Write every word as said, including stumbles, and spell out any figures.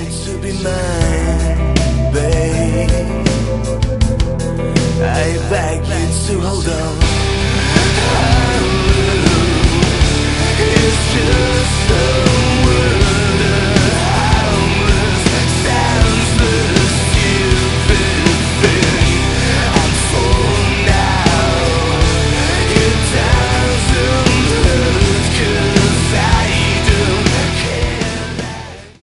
to be mine, babe. I beg you to hold on.